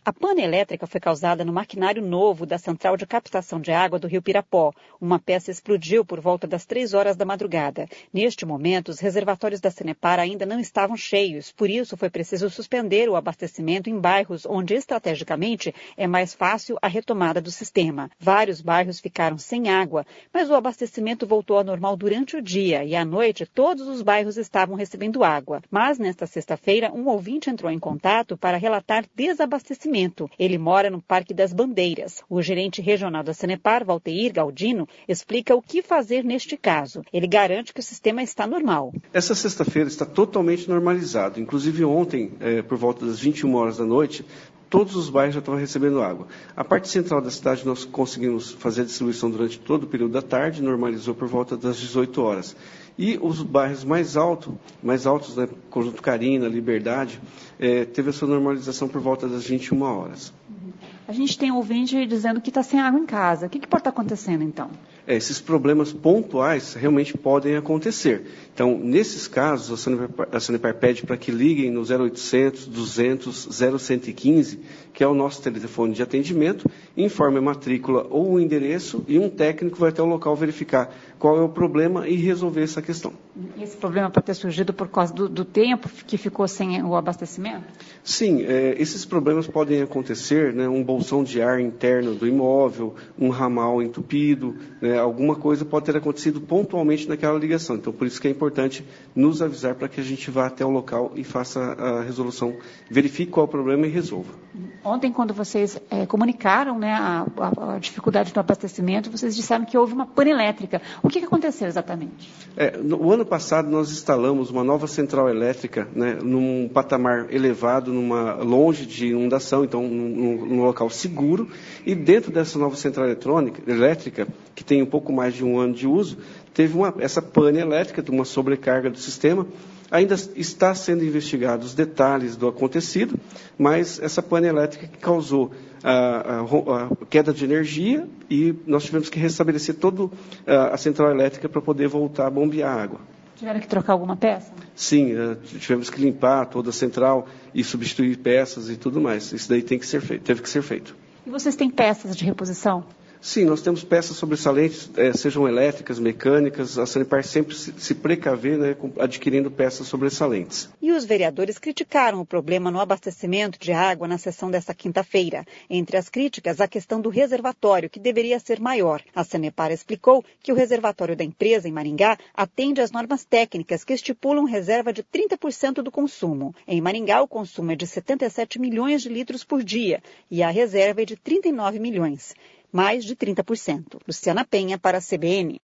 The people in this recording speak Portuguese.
A pane elétrica foi causada no maquinário novo da central de captação de água do Rio Pirapó. Uma peça explodiu por volta das 3 horas da madrugada. Neste momento, os reservatórios da Sanepar ainda não estavam cheios, por isso foi preciso suspender o abastecimento em bairros onde, estrategicamente, é mais fácil a retomada do sistema. Vários bairros ficaram sem água, mas o abastecimento voltou ao normal durante o dia e à noite todos os bairros estavam recebendo água. Mas, nesta sexta-feira, um ouvinte entrou em contato para relatar desabastecimento. Ele mora no Parque das Bandeiras. O gerente regional da Sanepar, Valteir Galdino, explica o que fazer neste caso. Ele garante que o sistema está normal. Essa sexta-feira está totalmente normalizado. Inclusive ontem, por volta das 21 horas da noite, todos os bairros já estavam recebendo água. A parte central da cidade nós conseguimos fazer a distribuição durante todo o período da tarde, normalizou por volta das 18 horas. E os bairros mais altos, né, Conjunto Carina, Liberdade, teve a sua normalização por volta das 21 horas. A gente tem ouvinte dizendo que está sem água em casa. O que pode estar acontecendo, então? Esses problemas pontuais realmente podem acontecer. Então, nesses casos, a Sanepar pede para que liguem no 0800 200 0115, que é o nosso telefone de atendimento, informe a matrícula ou o endereço e um técnico vai até o local verificar qual é o problema e resolver essa questão. Esse problema pode ter surgido por causa do tempo que ficou sem o abastecimento? Sim, esses problemas podem acontecer, né, um bolsão de ar interno do imóvel, um ramal entupido, né, alguma coisa pode ter acontecido pontualmente naquela ligação. Então, por isso que é importante nos avisar para que a gente vá até o local e faça a resolução, verifique qual é o problema e resolva. Ontem, quando vocês comunicaram, né, a dificuldade do abastecimento, vocês disseram que houve uma pane elétrica. O que aconteceu exatamente? No ano passado, nós instalamos uma nova central elétrica, né, num patamar elevado, longe de inundação, então num local seguro. E dentro dessa nova central elétrica, que tem um pouco mais de um ano de uso, teve essa pane elétrica, de uma sobrecarga do sistema. Ainda está sendo investigados os detalhes do acontecido, mas essa pane elétrica que causou a queda de energia e nós tivemos que restabelecer toda a central elétrica para poder voltar a bombear água. Tiveram que trocar alguma peça? Sim, tivemos que limpar toda a central e substituir peças e tudo mais. Isso daí teve que ser feito. E vocês têm peças de reposição? Sim, nós temos peças sobressalentes, sejam elétricas, mecânicas, a Sanepar sempre se precaver, né, adquirindo peças sobressalentes. E os vereadores criticaram o problema no abastecimento de água na sessão desta quinta-feira. Entre as críticas, a questão do reservatório, que deveria ser maior. A Sanepar explicou que o reservatório da empresa em Maringá atende às normas técnicas que estipulam reserva de 30% do consumo. Em Maringá, o consumo é de 77 milhões de litros por dia e a reserva é de 39 milhões. Mais de 30%. Luciana Penha para a CBN.